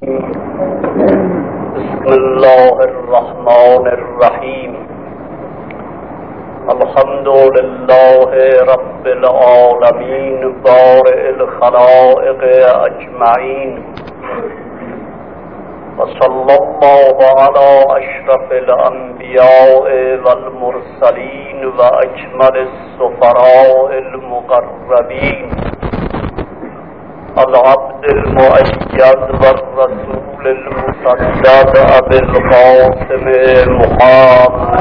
بسم الله الرحمن الرحیم. الحمد لله رب العالمین بارئ الخلائق اجمعین و صلی الله علی اشرف الانبیاء والمرسلین و اکمل السفراء المقربین العبد المؤید والرسول المصدق ابی القاسم محمد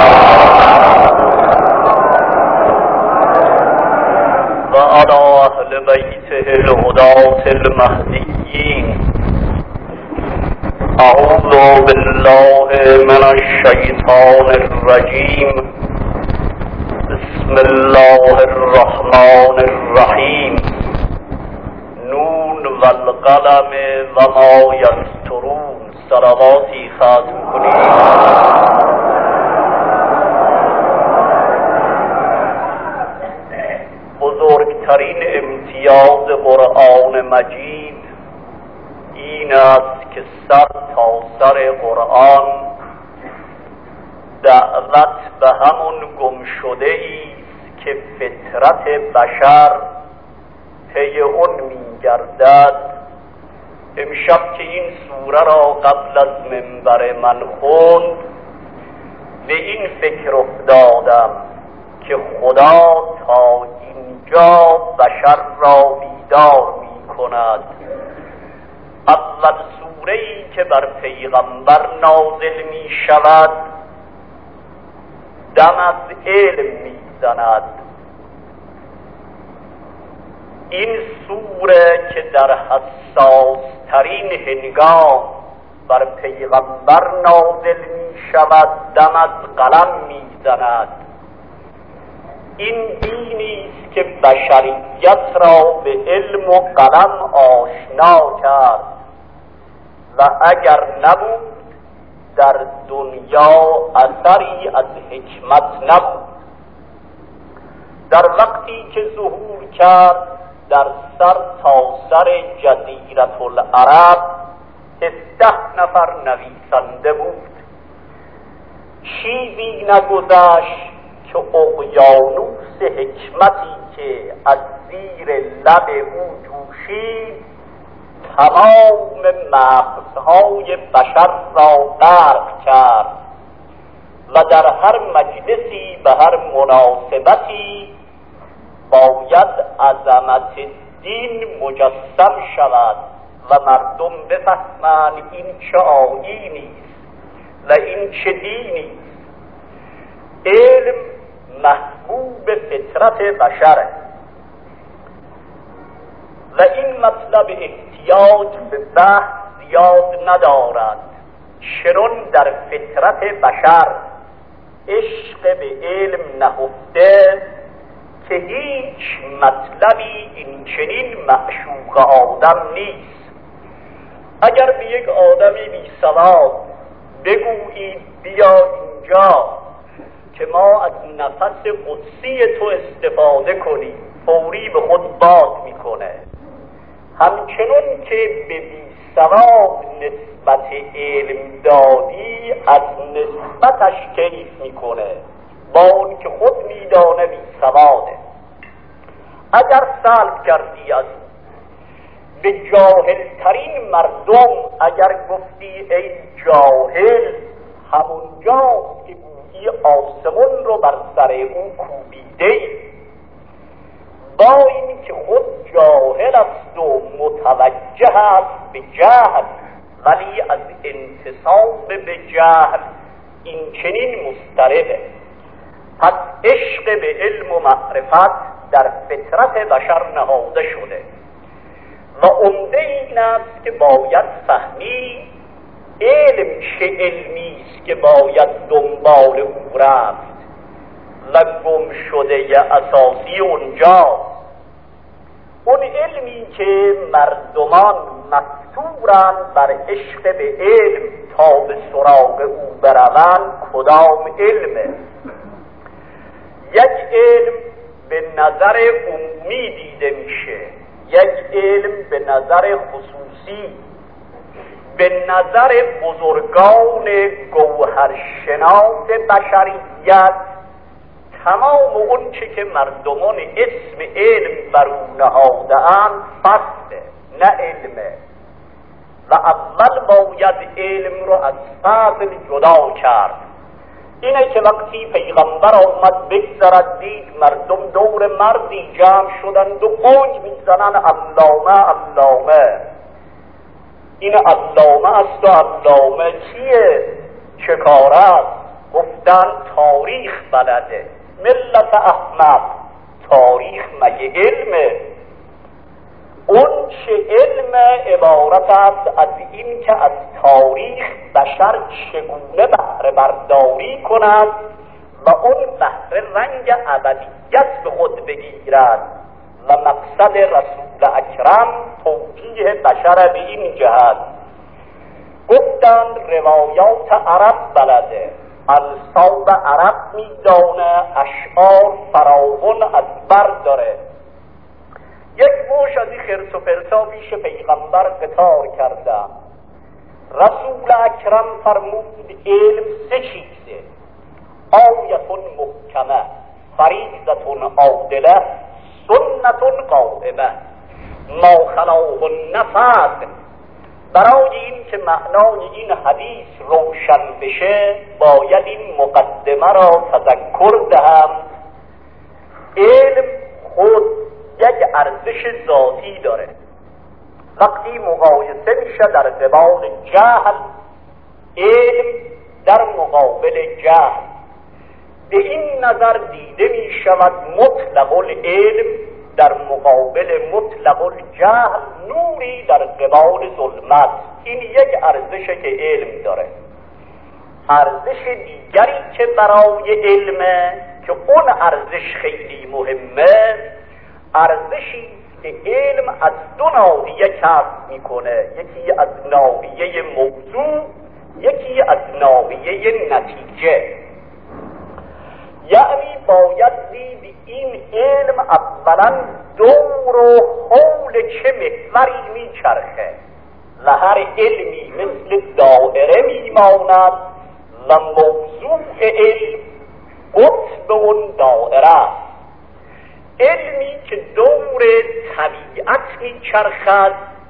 و علی اهل بیته الهداة المهدیین. اعوذ بالله من الشیطان الرجیم. بسم الله الرحمن الرحیم. نون والقلم و ما یسطرون. صلواتی ختم کنید. بزرگترین امتیاز قرآن مجید این است که سر تا سر قرآن دعوت به همون گمشده ایست که فطرت بشر پی اون می‌گردد. امشب که این سوره را قبل از منبر من خوند به این فکر افتادم که خدا تا اینجا بشر را بیدار می‌کند. اول سوره‌ای که بر پیغمبر نازل می‌شود دم از علم می‌زند. این سوره که در حساس ترین هنگام بر پیغمبر نازل می شود دم از قلم می زند. این دینی است که بشریت را به علم و قلم آشنا کرد و اگر نبود در دنیا اثری از حکمت نبود. در وقتی که ظهور کرد در سر تا سر جزیرة العرب 17 نفر نویسنده بود. چیزی نگذشت که اقیانوس حکمتی که از زیر لب او جوشید تمام مغزهای بشر را غرق کرد و در هر مجلسی به هر مناسبتی باید عظمت دین مجسم شود و مردم بفهمند این چه آیینی است و این چه دینی است. علم محبوب فطرت بشره و این مطلب احتیاج به بحث زیاد ندارد، چون در فطرت بشر عشق به علم نهفته که هیچ مطلبی این چنین معشوق آدم نیست. اگر به یک آدمی بی سواد بگویید بیا اینجا که ما از نفس قدسی تو استفاده کنیم، فوری به خود باز میکنه. همچنون که به بی سواد نسبت علم دادی از نسبتش کیف میکنه با اون که خود میدانه بی سواده. اگر سلب کردی از به جاهلترین مردم اگر گفتی ای جاهل، همونجاست که گویی آسمون رو بر سر او کوبیده. با این که خود جاهل است و متوجه است به جهل، ولی از انتصاب به جهل این چنین مضطربه. پس عشق به علم و معرفت در فطرت بشر نهاده شده و عمده این است که باید فهمید علم چه علمی است که باید دنبال او رفت و گم شده اساسی اونجاست. اون علمی که مردمان مفتورند بر عشق به علم تا به سراغ او بروند کدام علمه؟ یک علم به نظر عمومی دیده میشه، یک علم به نظر خصوصی. به نظر بزرگان گوهرشناس بشریت تمام اون چه که مردمان اسم علم بر او نهاده‌اند فضله نه علمه، و اول باید علم رو از فضل جدا کرد. اینه که وقتی پیغمبر آمد بگذرد دید مردم دور مردی جمع شدند و قنج میزنن علامه علامه. این علامه است و علامه چیه؟ چه کار است؟ گفتن تاریخ بلده. ملت احمد، تاریخ مگه علمه؟ اون چه علم عبارت است از این که از تاریخ بشر چگونه بهره برداری کند و اون بهره رنگ ابدیت به خود بگیرد و مقصد رسول اکرم توجیه بشر به این جهت. گفتند روایات عرب بلده، انصاب عرب میدانه، اشعار فراون از بر داره. یک موش از این خرس و پرسا پیش پیغمبر قطار کردم. رسول اکرم فرمود علم سه چیزه: آیتون محکمه، فریضتون عادله، سنتون قائمه، ما خلاه النفذ. برای این که معنای این حدیث روشن بشه باید این مقدمه را تذکر دهم. علم خود یک ارزش ذاتی داره. وقتی مقایسه میشه در قبال جهل، علم در مقابل جهل، به این نظر دیده می شود مطلق العلم در مقابل مطلق الجهل نوری در قبال ظلمت. این یک ارزشه که علم داره. ارزش دیگری که برای علمه که اون ارزش خیلی مهمه، ارزشی که علم از دو ناحیه کسب میکنه، یکی از ناحیه موضوع، یکی از ناحیه نتیجه. یعنی باید دید این علم اولا دور و حول چه محوری میچرخه و هر علمی مثل دائره میماند و موضوع علم قطب اون دائره است. علمی که دور طبیعت میچرخد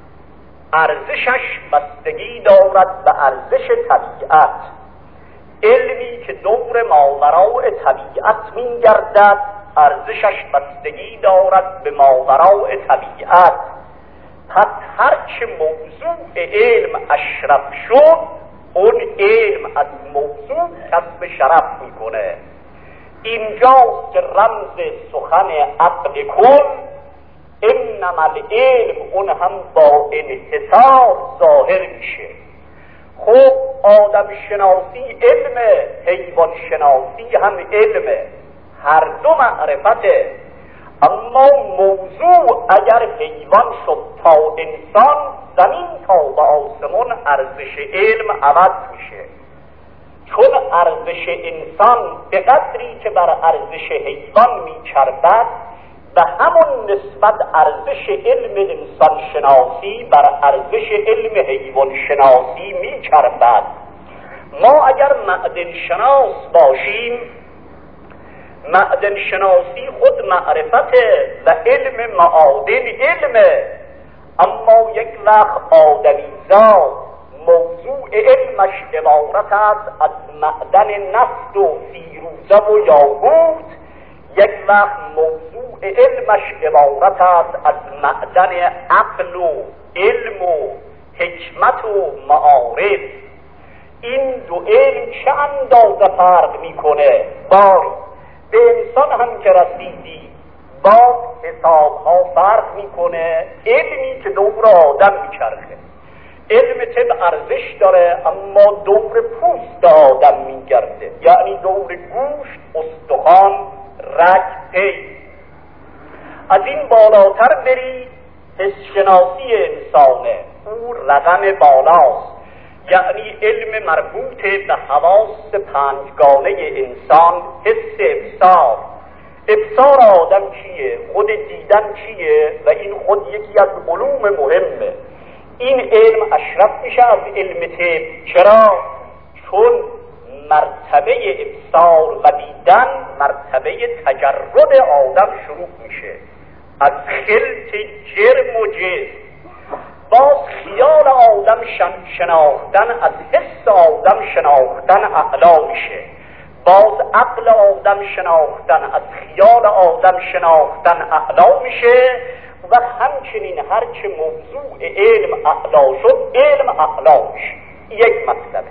ارزشش بستگی دارد به ارزش طبیعت. علمی که دور ماوراء طبیعت میگردد ارزشش بستگی دارد به ماوراء طبیعت. پس هرچه موضوع علم اشرف شد اون علم از موضوع کسب شرف میکنه. اینجاست که رمز سخن عقل کن انما العلم اون هم با انحصار ظاهر میشه. خب آدم شناسی علمه، حیوان شناسی هم علمه، هر دو معرفته. اما موضوع اگر حیوان شد تا انسان، زمین تا به آسمان ارزش علم عوض میشه. چون ارزش انسان به قدری که بر ارزش حیوان میچربد و همون نسبت ارزش علم انسان شناسی بر ارزش علم حیوان شناسی میچربد. ما اگر معدن شناس باشیم، معدن شناسی خود معرفته و علم معادن علمه، اما یک وقت آدمیزاد موضوع علمش عبارت است از معدن نفت و فیروزه و یاقوت، یک وقت موضوع علمش عبارت است از معدن عقل و علم و حکمت و معارف. این دو علم چه اندازه فرق میکنه؟ باری به انسان هم که رسیدی با حساب ها فرق میکنه. علمی که دور آدم میچرخه، علم طب ارزش داره اما دور پوست آدم میگرده، یعنی دور گوشت، استخوان، رگ، پی. از این بالاتر بری حسشناسی انسانه، او رقم بالاست، یعنی علم مربوط به حواس پنجگانه انسان، حس ابصار. ابصار آدم چیه؟ خود دیدن چیه؟ و این خود یکی از علوم مهمه. این علم اشرف میشه از علم طب. چرا؟ چون مرتبه ابصار و دیدن مرتبه تجرد آدم شروع میشه از خلط جرم و جسم. باز خیال آدم شناختن از حس آدم شناختن اعلا میشه. باز عقل آدم شناختن از خیال آدم شناختن اعلا میشه و همچنین هرچه موضوع علم اعلا شد علم اعلا میشه. یک مطلبه.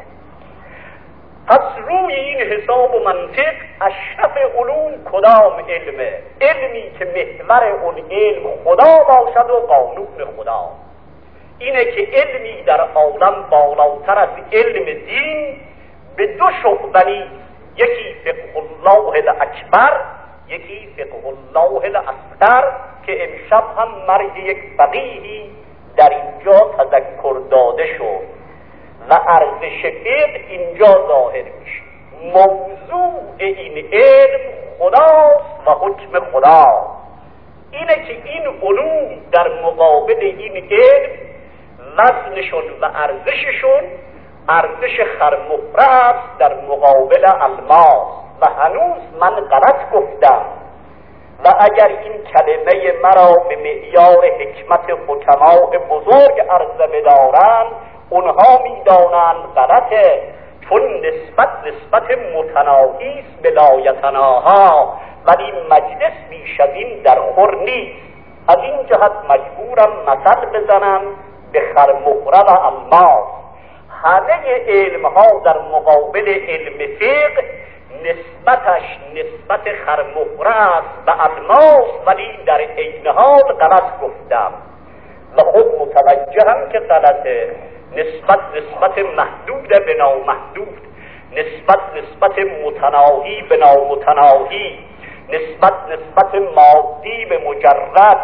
پس روی این حساب و منطق اشرف علوم کدام علمه؟ علمی که محور اون علم خدا باشد و قانون خدا. اینه که علمی در عالم بالاتر از علم دین به دو شعبه، یکی فقه الله الاکبر، یکی فقه الله الاصغر، که امشب هم مرگ یک فقیهی در اینجا تذکر داده شد و ارزش فقه اینجا ظاهر میشه. موضوع این علم خداست و حکم خدا. اینه که این علوم در مقابل این علم وزنشون و ارزششون ارزش خرمهره است در مقابل الماس. و هنوز من غلط گفتم و اگر این کلمه مرا به معیار حکمت حکماء بزرگ عرضه بدارند اونها میدانند غلطه، چون نسبت متناهی است به لایتناها، ولی مجلس بیش از این در خور نیست. از این جهت مجبورم مثل بزنم به خرمهره و الماس. همه علم ها در مقابل علم فقه نسبتش نسبت خرمهره است و الماس، ولی در عین حال غلط گفتم و خود متوجهم که غلطه. نسبت محدود به نامحدود، نسبت متناهی به نامتناهی، نسبت مادی به مجرد.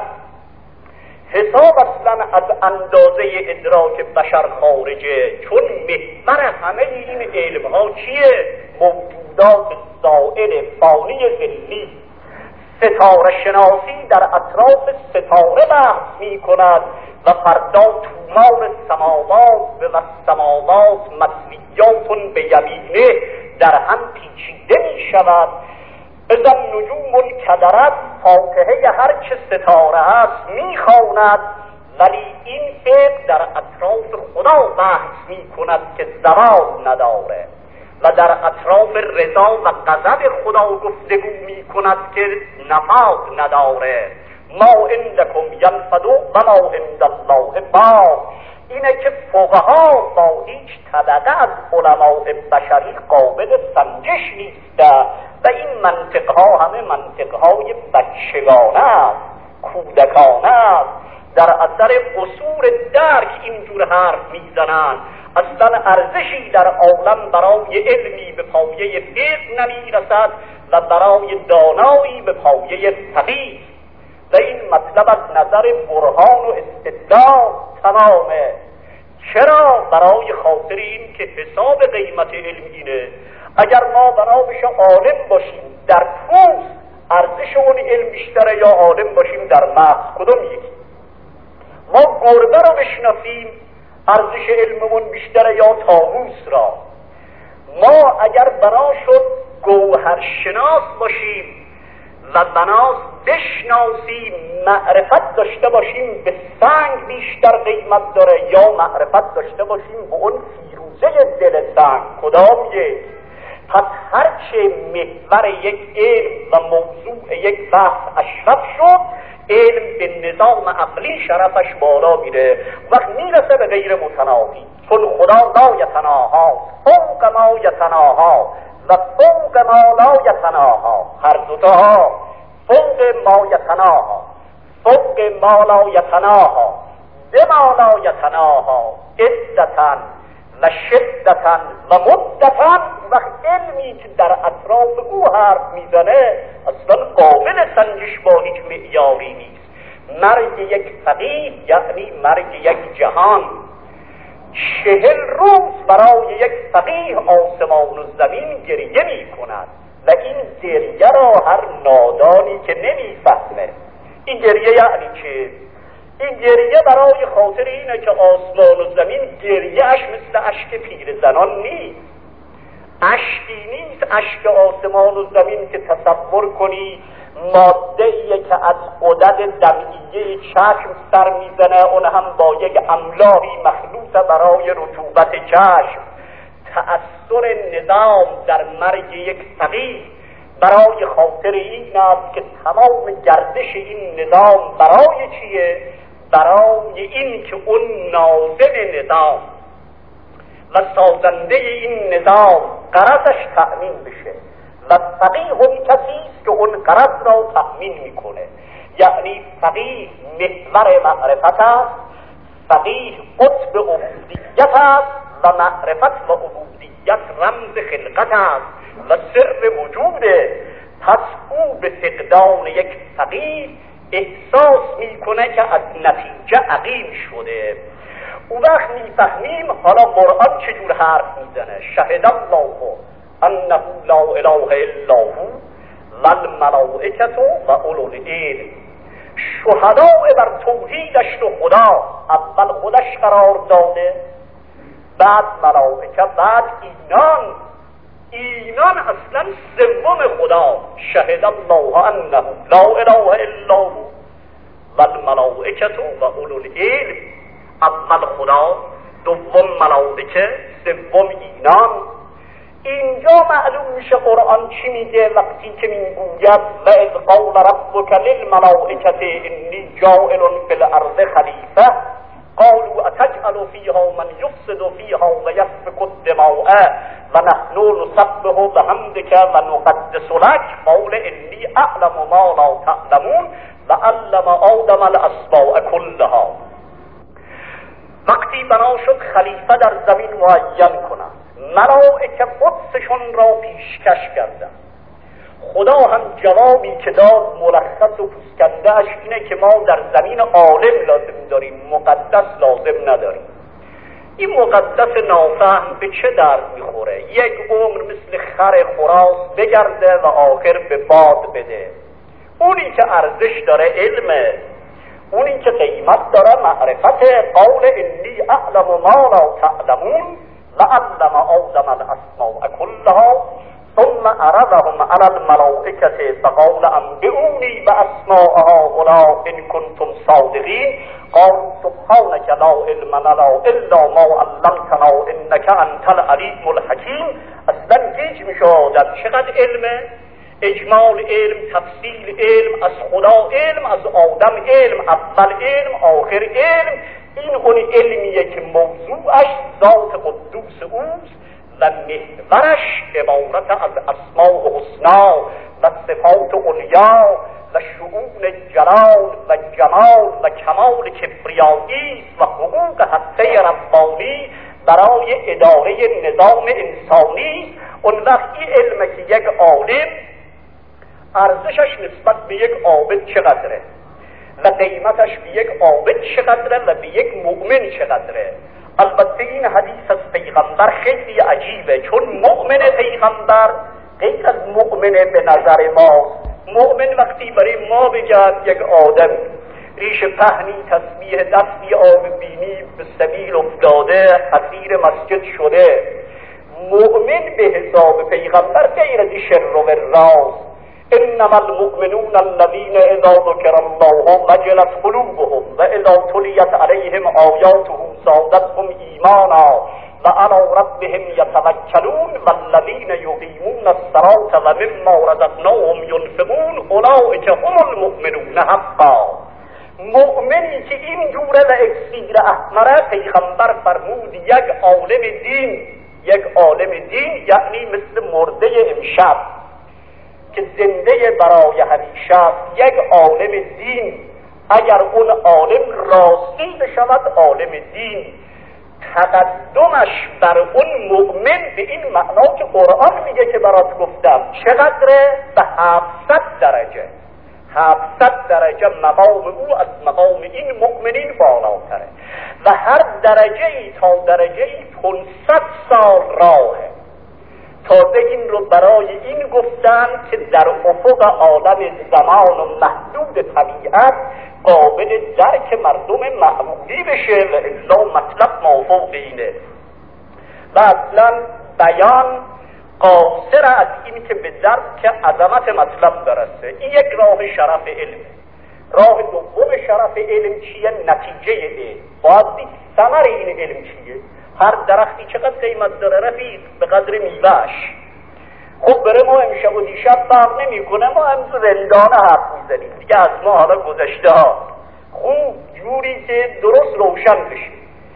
حساب اصلا از اندازه ادراک بشر خارجه، چون محور همه این علم ها چیه؟ موجودات زائل فانی ظلی. ستاره شناسی در اطراف ستاره بحث می کند و فردا تومار سماوات و سماوات مطویات به یمینه در هم پیچیده می شود. اذا نجوم کدرت فاتحه هر چه ستاره هست می خواند، ولی این فقه در اطراف خدا بحث می کند که زوال نداره و در اطراف رضا و غضب خدا گفتگو می کند که نفاذ نداره. ما عندکم ینفد و ما عند الله باق. اینه که فقها با هیچ طبقه از علماء بشری قابل سنجش نیست و این منطقها همه منطقهای بچگانه است، کودکانه است. در اثر قصور درک اینجور حرف میزنند. اصلا ارزشی در عالم برای علمی به پایه فقه نمیرسد و برای دانایی به پایه فقیه. و این مطلب از نظر برهان و استدلال تمامه. چرا؟ برای خاطر این که حساب قیمت علم اینه. اگر ما بنا بشه عالم باشیم در پوست، ارزش اون علم بیشتره، یا عالم باشیم در مغز، کدوم یکی؟ ما گربه رو بشناسیم، ارزش علممون بیشتره، یا طاووس را؟ ما اگر بنا شد گوهرشناس باشیم و بناست بشناسیم، معرفت داشته باشیم به سنگ بیشتر قیمت داره، یا معرفت داشته باشیم به اون فیروزه دل سنگ؟ کدام یک؟ پس هرچه محور یک علم و موضوع یک بحث اشرف شد، علم به نظام عقلی شرفش بالا میره، وقت میرسه به غیر متناهی. چون خدا لا یتناها، فوق ما یتناها و فوق ما لا یتناها، هر دوتاها فوق ما یتناها، فوق ما لا یتناها، بما لا یتناها، عدتن و شدتن و مدتن. وقت علمی که در اطراف او حرف میزنه اصلا قابل سنجش با هیچ معیاری نیست. مرگ یک فقیه یعنی مرگ یک جهان. 40 روز برای یک فقیه آسمان و زمین گریه می کند و این گریه را هر نادانی که نمیفهمه، این گریه یعنی چه؟ این گریه برای خاطر اینه که آسمان و زمین گریهش مثل اشک پیرزنان نیست، اشکی نیست اشک آسمان و زمین که تصور کنی ماده ایه که از غدد دمعیه چشم سر میزنه، اون هم با یک املاحی مخلوط برای رطوبت چشم. تأثیر نظام در مرگ یک فقیر برای خاطر این است که تمام گردش این نظام برای چیه؟ برای این که اون ناظم نظام و سازنده این نظام غرضش تأمین بشه و فقیه اون کسی است که اون غرض را تأمین میکنه. یعنی فقیه محور معرفت است، فقیه قطب عبودیت است و معرفت و عبودیت رمز خلقت است و سر وجوده. پس او به فقدان یک فقیه احساس میکنه که از نتیجه عقیم شده. اون وقت میفهمیم حالا قرآن چجور حرف میزنه. شهد الله انه لا اله الا هو والملائکة و اولو العلم. شهداء بر توحیدش و خدا اول خودش قرار داده، بعد ملائکه، بعد اینان اصلا سوم خدا. شهد الله انه لا اله الا هو والملائکة و اولو العلم. اول خدا، دوم ملائکه، سوم اینان. اینجا معلوم میشه قرآن چی میگه وقتی که میگوید و اذ قال ربک للملائکة انی جاعل فی الارض خلیفه قالوا اتجعل فیها من یفسد فیها و یسفک الدماء و نحن نسبح بحمدک و نقدس لک قال انی اعلم ما لا تعلمون و علم آدم الاسماء کلها. وقتی بنا شد خلیفه در زمین معین کنند، ملائکه قدسشون را پیشکش کردند. خدا هم جوابی که داد ملخص و پوسکنده‌اش اینه که ما در زمین عالم لازم داریم، مقدس لازم نداریم. این مقدس نافهم به چه درد میخوره؟ یک عمر مثل خر خراس بگرده و آخر به باد بده. اونی که ارزش داره علمه، اونی که قیمت داره معرفت. قول انی اعلم ما لا تعلمون و علم آدم الاسماء کلها ثم عرضهم على الملائکة فقال انبئونی باسماء هؤلاء ان کنتم صادقین قالوا سبحانك لا علم لنا الا ما علمتنا انك انت العلیم الحکیم. اصلا گیج میشه آدم چقدر علمه، اجمال علم، تفصیل علم، از خدا علم، از آدم علم، اول علم آخر علم. این اون علمیه که موضوعش ذات قدوس اوست و محورش عبارت از اسماء حسنا و صفات علیا و شؤون جلال و جمال و کمال کبریایی و حقوق هسته ربانی برای اداره نظام انسانی. اون وقتی علمه که یک عالم ارزشش نسبت به یک عابد چقدره و قیمتش به یک عابد چقدره و به یک مؤمن چقدره. البته این حدیث از پیغمبر خیلی عجیبه، چون مؤمن پیغمبر غیر از مؤمن به نظر ما. مؤمن وقتی برای ما بگرد یک آدم ریش پهنی، تسبیح دستی، آب بینی، به سبیل افتاده، حسیر مسجد شده. مؤمن به حساب پیغمبر غیر از شر و راز. انما المؤمنون الذين اذا ذكر الله وجلت قلوبهم واذا تليت عليهم آياته زادتهم ایمانا وعلى ربهم يتوكلون والذين يقيمون الصلاة ومما رزقناهم ينفقون اولئك هم المؤمنون حقا. مؤمنی که این جوره و اکسیر احمره پیغمبر فرمود یک عالم دین یعنی مثل مرده امشب که زنده برای همیشه. یک عالم دین اگر اون عالم راستی بشود عالم دین، تقدمش بر اون مؤمن به این معنا که قرآن میگه که برات گفتم چقدره؟ به 700 درجه. 700 درجه مقام او از مقام این مؤمنین بالاتره و هر درجه ای تا درجه ای 500 سال راهه. تازه این رو برای این گفتن که در افق عالم زمان و محدود طبیعت قابل درک مردم معمولی بشه و الا مطلب مافوق اینه. و اصلا بیان قاصر از این که به درک عظمت مطلب برسه. این یک راه شرف علمه. راه دوم شرف علم چیه؟ نتیجه علم. باید دید ثمر این علم چیه. هر درختی چقدر قیمت داره رفیق؟ به قدر میوه‌اش. خب بره ما امشب و دیشب فرق نمی‌کنه، ما هم زندانه حرف میزنیم دیگه، از ما حالا گذشته ها. خوب جوری که درست روشن بشه.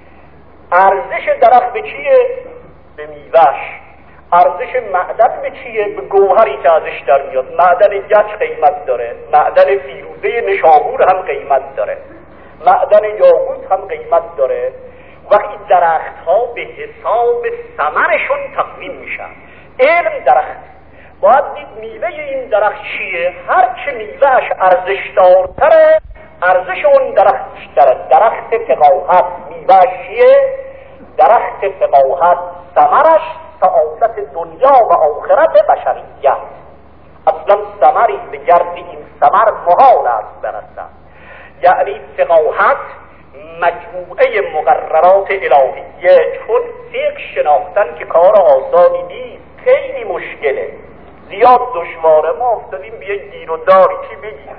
ارزش درخت به چیه؟ به میوه‌اش. ارزش معدن به چیه؟ به گوهری که ازش در میاد. معدن گچ قیمت داره، معدن فیروزه نشابور هم قیمت داره، معدن یاقوت هم قیمت داره. وقتی درخت ها به حساب ثمرشون تقویم میشن. علم درخت باید دید میوه این درخت چیه. هر چه میوهش ارزش دارتره ارزش اون درخت بیشتره. درخت فقاهت میوهش چیه؟ درخت فقاهت ثمرش سعادت دنیا و آخرت بشریت. اصلا ثمری به گرد این ثمر محال است برسد. یعنی فقاهت مجموعه مقررات الهیه، چون فقه شناختن که کار آسانی نیست، خیلی مشکله، زیاد دشواره. ما افتادیم به یک گیر و داری. چی بگیم؟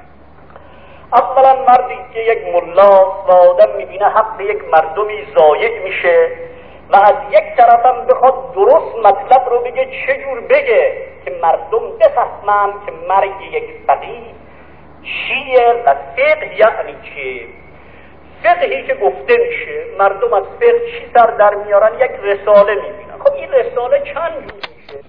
اولا مردی که یک ملاست و آدم میبینه حق یک مردمی ضایع میشه و از یک طرفم بخواد درست مطلب رو بگه، چجور بگه که مردم بفهمن که مرگ یک فقیه چیه و فقه یعنی چیه. فقهی که گفته میشه، مردم از فقه چی سر در میارن؟ یک رساله میبینن. خب این رساله چند جور میشه؟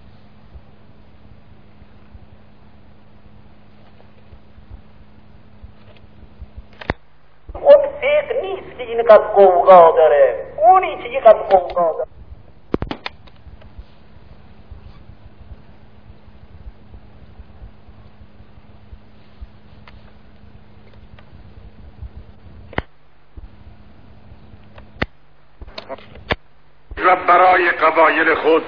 اون فقه نیست که اینقدر قوقا داره، اونی که اینقدر قوقا داره. و برای قبایل خود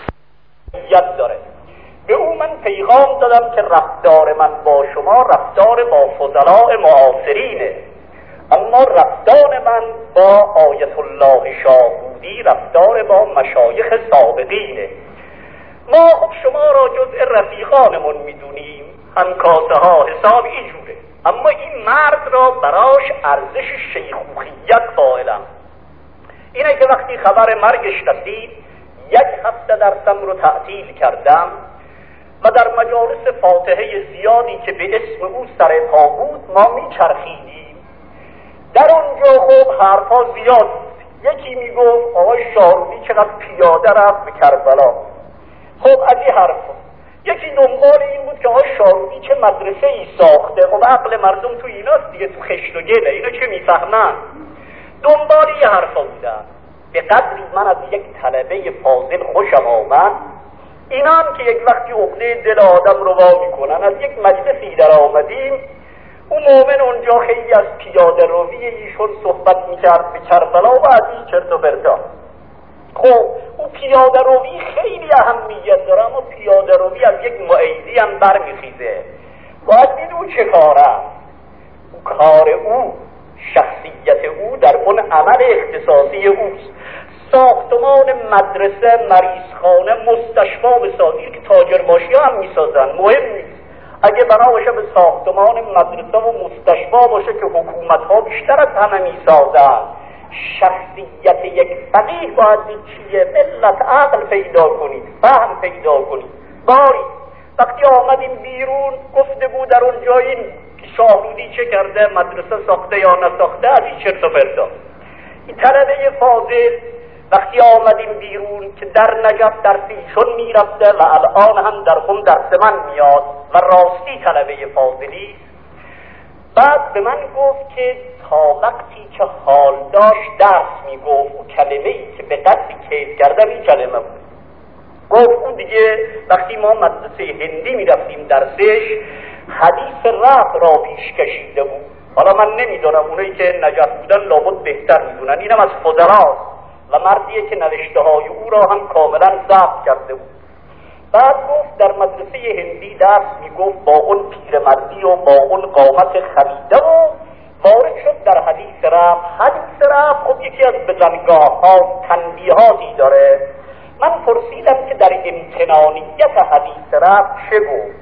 یاد داره. به او من پیغام دادم که رفتار من با شما رفتار با فضلاء معاصرینه، اما رفتار من با آیت الله شاهودی رفتار با مشایخ سابقینه. ما خب شما را جزء رفیقانمون میدونیم، همکاسه ها حساب اینجوره، اما این مرد را براش ارزش شیخوخیت قائلم. اینه که وقتی خبر مرگش رسید 1 هفته درسم رو تعطیل کردم و در مجالس فاتحه زیادی که به اسم او سر پا بود ما میچرخیدیم. در اونجا خب حرفا زیاد بود. یکی میگفت آقای شاروی چقدر پیاده رفت به کربلا. خب از این حرفا. یکی دنبال این بود که آقای شاروی چه مدرسه ای ساخته. خب عقل مردم تو ایناست دیگه، تو خشت و گله، اینا چه میفهمن؟ دنبال یه حرفا بودن. به قدری من از یک طلبه فاضل خوشم آمد، اینا هم که یک وقتی عقده دل آدم رو وا میکنن. از یک مجلسی در آمدیم، اون مومن اونجا خیلی از پیاده روی ایشون صحبت میکرد به کربلا و از این چرت و پرتا. خب اون پیاده روی خیلی اهمیت داره، اما پیاده روی از یک معیدی هم برمیخیزه. باید دید او چه کاره، او کار او، شخصیت او در اون عمل اختصاصی اوست. ساختمان مدرسه، مریضخانه، مستشفی بسازی که تاجر باشی هم میسازن، مهم نیست. اگه بنا باشه به ساختمان مدرسه و مستشفی باشه که حکومت ها بیشتر از همه میسازن. شخصیت یک فقیه باید چیه؟ ملت عقل پیدا کنید، فهم پیدا کنید. باری وقتی آمدیم بیرون گفته بود در اونجا این شاهودی چه کرده، مدرسه ساخته یا نساخته، از این چرت و پرتا. این طلبه فاضل وقتی آمدیم بیرون که در نجف درس ایشون میرفته و الان هم در خم درس من میاد و راستی طلبه فاضلی، بعد به من گفت که تا وقتی که حال داشت درس میگفت و کلمه‌ای که به قدری کیف کردم این کلمه بود. گفت اون دیگه وقتی ما مدرسه هندی میرفتیم درسش حدیث رفع را پیش کشیده بود. حالا من نمیدونم، اونایی که نجف بودن لابد بهتر میدونن، اینم از فضلاست. و مردیه که نوشته های او را هم کاملا ضبط کرده بود. بعد گفت در مدرسه هندی درس میگفت با اون پیرمردی و با اون قامت خمیده و وارد شد در حدیث رفع. حدیث رفع خب یکی از بزنگاه ها تنبیهاتی داره. من پرسیدم که در امتنانیت حدیث رفع چه گفت.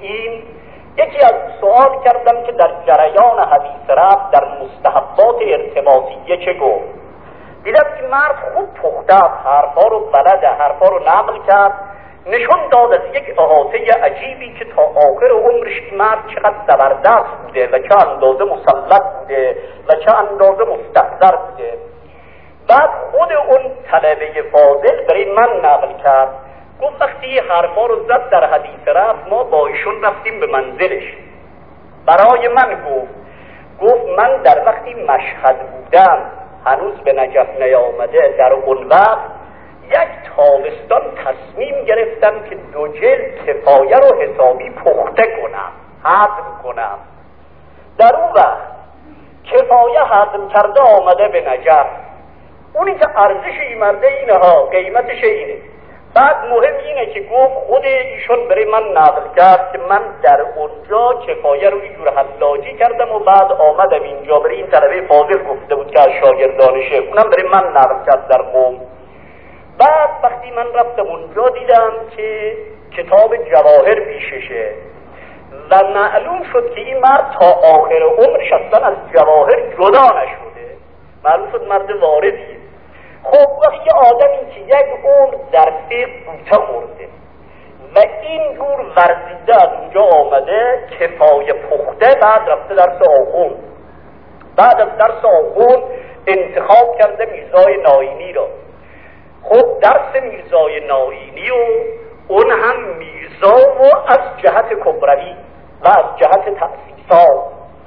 یکی از سوال کردم که در جریان حدیث رفع در مستحبات ارتباطیه چه گفت. دیدم که مرد خوب پخته حرفا رو بلده، حرفا رو نقل کرد، نشون داد از یک احاطه عجیبی که تا آخر عمرش مرد چقدر زبردست بوده و چه اندازه مسلط بوده و چه اندازه مستحضر بوده. بعد خود اون طلبه فاضل برای من نقل کرد، گفت وقتی حرفا رو زد در حدیث رفع ما با ایشون رفتیم به منزلش. برای من گفت من در وقتی مشهد بودم هنوز به نجف نیامده، در اون وقت یک تابستان تصمیم گرفتم که 2 جلد کفایه رو حسابی پخته کنم، هضم کنم. در اون وقت کفایه هضم کرده آمده به نجف. اونی که ارزش ایمرده اینه ها، قیمتش اینه. بعد مهم اینه که گفت خود ایشون برای من نقل کرد که من در اونجا کفایه رو اینجور حلاجی کردم و بعد آمدم اینجا. برای این طلبه فاضل گفته بود که از شاگردانشه، اونم برای من نقل کرد در قوم. بعد وقتی من رفتم اونجا دیدم که کتاب جواهر پیششه و معلوم شد که این مرد تا آخر عمرش اصلا از جواهر جدا نشده، معلوم شد مرد واردیه. خب وقتی آدمی که یک عمر در فقه بوته خورده و این جور ورزیده از اونجا آمده کفایه پخته، بعد رفته درس آخوند، بعد از درس آخوند انتخاب کرده میرزای ناینی را. خب درس میرزای ناینی و اون هم میرزا و از جهت کبروی و از جهت تأسیسات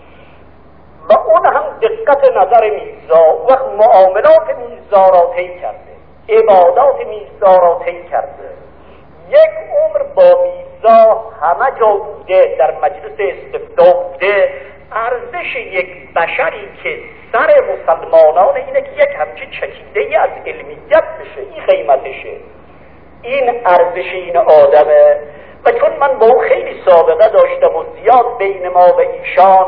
و اون هم دقت نظر میرزا و معاملات میرزا را طی کرده، عبادات میرزا را طی کرده. یک عمر با میرزا همه جا بوده، در مجلس استفتاء بوده. ارزش یک بشری که سر مسلمانان اینه که یک همچین چکیده‌ای از علمیت بشه، این قیمتشه، این ارزش این آدمه. و چون من با او خیلی سابقه داشتم و زیاد بین ما و ایشان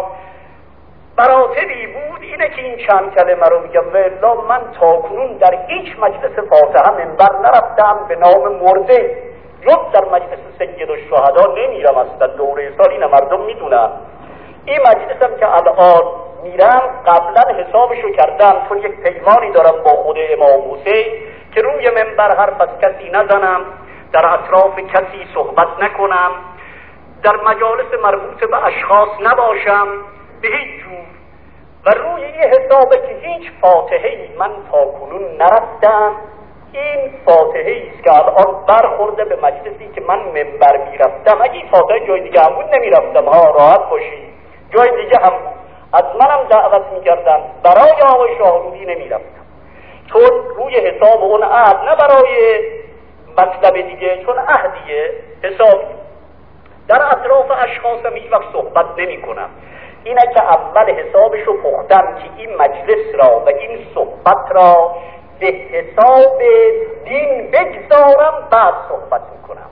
مراتبی بود، اینه که این چند کلمه رو میگم. و الا من تا کنون در هیچ مجلس فاتحه منبر نرفتم به نام مرده، جز در مجلس سید الشهدا نمیرم اصلا. دوره سال این مردم میدونم. این مجلسم که الان میرم قبلا حسابشو کردم، چون یک پیمانی دارم با خود امام حسین که روی منبر حرف از کسی نزنم، در اطراف کسی صحبت نکنم، در مجالس مربوط به اشخاص نباشم به هیچ جور. و روی این حسابه که هیچ فاتحه‌ای من تا کنون نرفتم. این فاتحه‌ای است که الان برخورده به مجلسی که من منبر میرفتم. اگه این فاتحه جای دیگه هم بود نمیرفتم، راحت باشی، جای دیگه هم بود از منم دعوت میکردن، برای آقای شاهرودی نمیرفتم چون روی حساب اون عهد، نه برای مطلب دیگه، چون عهدیه حسابی. در اطراف اشخاصم هیچ وقت صحبت نمی کنم. اینه که اول حسابشو پختم که این مجلس را و این صحبت را به حساب دین بگذارم، بعد صحبت میکنم.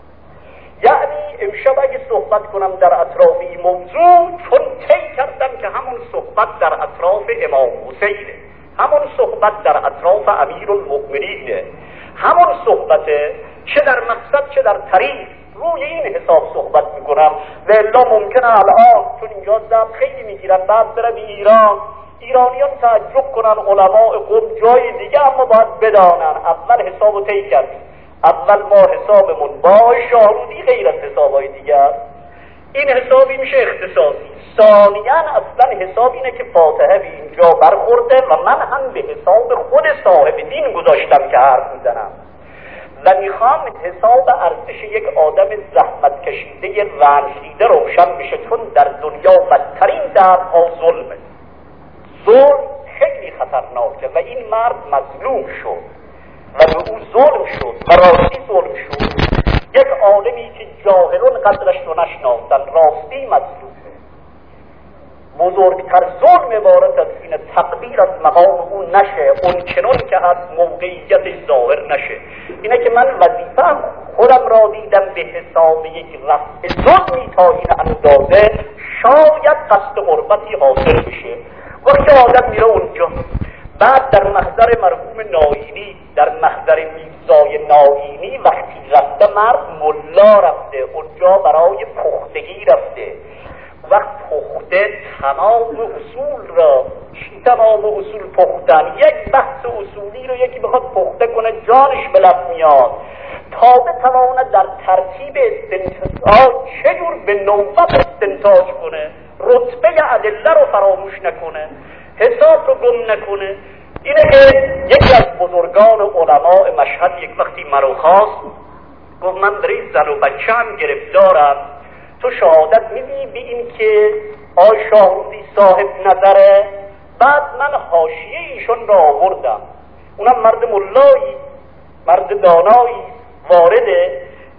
یعنی امشب اگه صحبت کنم در اطراف این موضوع، چون طی کردم که همون صحبت در اطراف امام حسینه، همون صحبت در اطراف امیرالمؤمنینه، همون صحبته، چه در مقصد چه در طریق روی این حساب صحبت میکنم. و الا ممکنه الان چون اینجا ضبط خیلی میگیرن، بعد برم ایران، ایرانیان تعجب کنن علماء قوم جای دیگه، اما باید بدانن اول حسابو طی کردیم. اول ما حسابمون با شاهرودی غیر از حسابای دیگر، این حسابی میشه اختصاصی. ثانیاً اصلا حساب اینه که فاتحه به اینجا برخورده و من هم به حساب خود صاحب دین گذاشتم که حرف میزنم و میخوام حساب ارزش یک آدم زحمت کشیده رنجیده روشن بشه. چون در دنیا بدترین دردها ظلمه، ظلم خیلی خطرناکه و این مرد مظلوم شد و به او ظلم شد و راستی ظلم شد. یک عالمی که جاهلون قدرش رو نشناختن، راستی مظلومه. بزرگتر ظلم وارد از این تقدیر از مقام اون نشه، اون چنان که از موقعیت ظاهر نشه. اینه که من وظیفه خودم را دیدم به حساب یک رفع ظلمی تا این اندازه شاید قصد قربتی حاصل بشه. وقتی آدم میره اونجا، بعد در محضر مرحوم ناینی، در محضر میرزای ناینی وقتی رفته، مرد ملا رفته اونجا برای پختگی رفته. وقت پخته تمام اصول را، تمام اصول پختن، یک بحث اصولی رو یکی بخواد پخته کنه جانش به لب میاد تا بتواند در ترتیب استنتاج چجور به نوبت استنتاج کنه، رتبه ادله رو فراموش نکنه، حساب رو گم نکنه. اینه که یکی از بزرگان علماء مشهد یک وقتی مرا خواست، گفت من برای زن و بچه هم گرفتارم، تو شهادت میدی به این که آی شاهروزی صاحب نظره؟ بعد من حاشیه ایشون را آوردم. اونم مرد ملایی، مرد دانایی، وارده.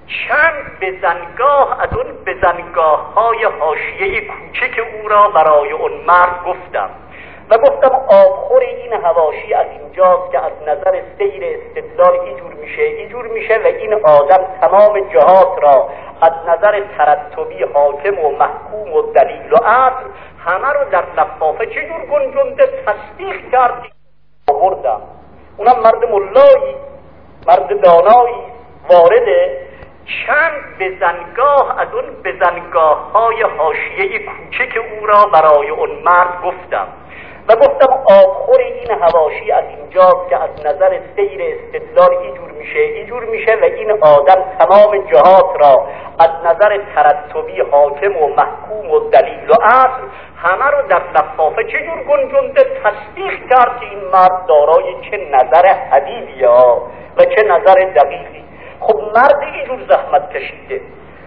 چند بزنگاه از اون بزنگاه های حاشیه کوچک او را برای اون مرد گفتم و گفتم آبخور این حواشی از اینجاست که از نظر سیر استدلال اینجور میشه و این آدم تمام جهات را از نظر ترتبی حاکم و محکوم و دلیل و عقل همه رو در لفافه چجور گنجنده تصدیق کردی آوردم. اونم مرد ملایی، مرد دانایی، وارده. چند بزنگاه از اون بزنگاه های حاشیه کوچک او را برای اون مرد گفتم و گفتم آبخور این حواشی از اینجاست که از نظر سیر استدلال اینجور میشه و این آدم تمام جهات را از نظر ترتبی حاکم و محکوم و دلیل و عقل همه رو در لفافه چجور گنجنده تصدیق کرد که این مرد دارای چه نظر حدیدی ها و چه نظر دقیقی. خب مرد اینجور زحمت کشیده،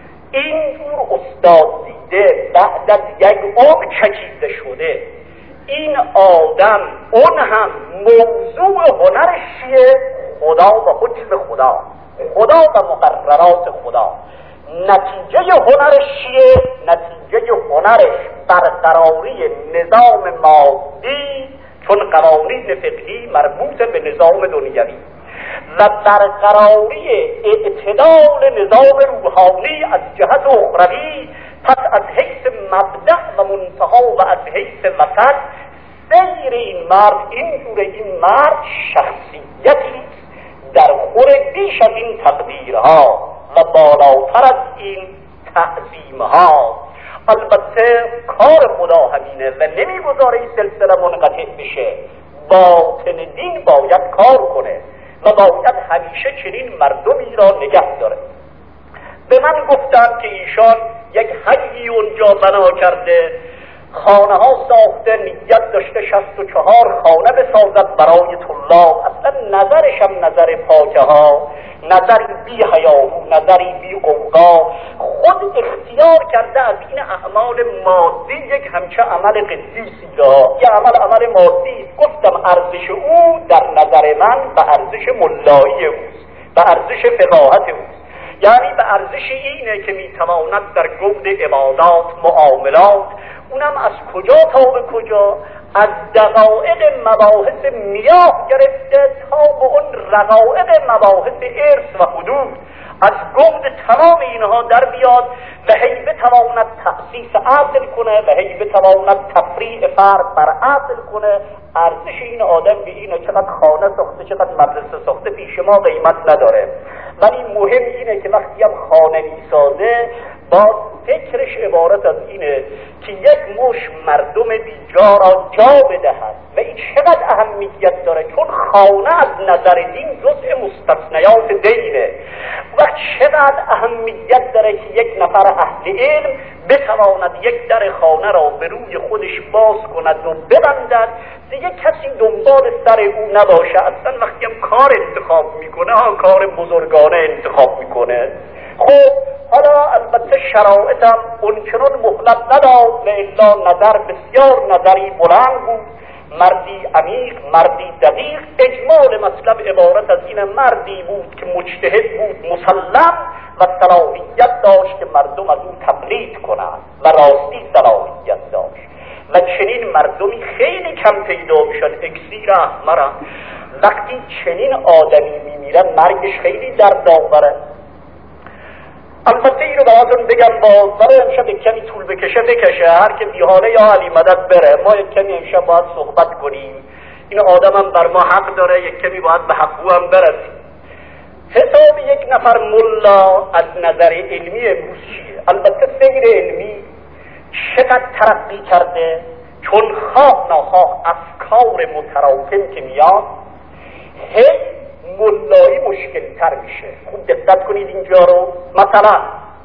اینجور استاد دیده، بعد از یک عمر چکیده شده، این آدم اون هم موضوع هنرش چیه؟ خدا و حکم خدا، خدا و مقررات خدا. نتیجه هنرش چیه؟ نتیجه هنرش برقراری نظام مادی، چون قوانین فقهی مربوط به نظام دنیوی، و برقراری اعتدال نظام روحانی از جهت اخروی. پس از حیث مبدأ و منتها و از حیث وسط سیر این مرد اینجوره. این مرد شخصیتی در خور بیش از این تقدیرها و بالاتر از این تعظیمها. البته کار خدا همینه و نمیگذاره این سلسله منقطع بشه. باطن دین باید کار کنه و باید همیشه چنین مردمی را نگه داره. به من گفتن که ایشان یک حجی اونجا بنا کرده، خانه ها ساخته، نیت داشته 64 خانه بسازد برای طلاب. اصلا نظرش هم نظر پاکه ها، نظری بی حیاهو، نظری بی قوقا. خود اختیار کرده از این اعمال مادی یک همچه عمل قدیسی را، یه عمل مادی. گفتم ارزش او در نظر من به ارزش ملایی اوست، به ارزش فقاهت اوست، یعنی به ارزش اینه که میتواند در گود عبادات، معاملات، اونم از کجا تا به کجا، از دقایق مباحث میاه گرفته تا به اون رقایق مباحث ارث و حدود، از گود تمام اینها در بیاد و هی بتواند تأسیس عدل کنه و هی بتواند تفریع فرد بر عدل کنه. ارزش این آدم به اینه چقدر خانه ساخته، چقدر مدرسه ساخته پیش ما قیمت نداره، ولی مهم اینه که وقتی هم خانه میسازه با فکرش عبارت از اینه که یک مش مردم بیجا را جا بدهد و این چقدر اهمیت داره، چون خانه از نظر دین جزء مستثنیات دینه و چقدر اهمیت داره که یک نفر اهل علم بتواند یک در خانه را به روی خودش باز کند و ببندد، دیگه کسی دنبال سر او نباشه. اصلا وقتی هم کار انتخاب میکنه کار بزرگانه انتخاب میکنه. خب حالا البته شرایطم اونچنان مهلت نداد و الا نظر بسیار نظری بلند بود، مردی عمیق، مردی دقیق. اجمال مطلب عبارت از این مردی بود که مجتهد بود، مسلم و صلاحیت داشت که مردم از او تقلید کنند و راستی صلاحیت داشت و چنین مردمی خیلی کم پیدا میشن. اکسیر احمرن. وقتی چنین آدمی میمیرن مرگش خیلی دردآوره. البته اینو براتون بگم باز برای امشب یک کمی طول بکشه هر که بیحاله یا علی مدد بره. ما یک کمی امشب باید صحبت کنیم. این آدم هم بر ما حق داره، یک کمی باید به حقو هم برسیم. حساب یک نفر ملا از نظر علمی امروز چیه؟ البته سیر علمی چقدر ترقی کرده، چون خواه ناخواه افکار متراکم که میاد هی ملایی مشکل تر میشه. خوب دقت کنید اینجا رو. مثلا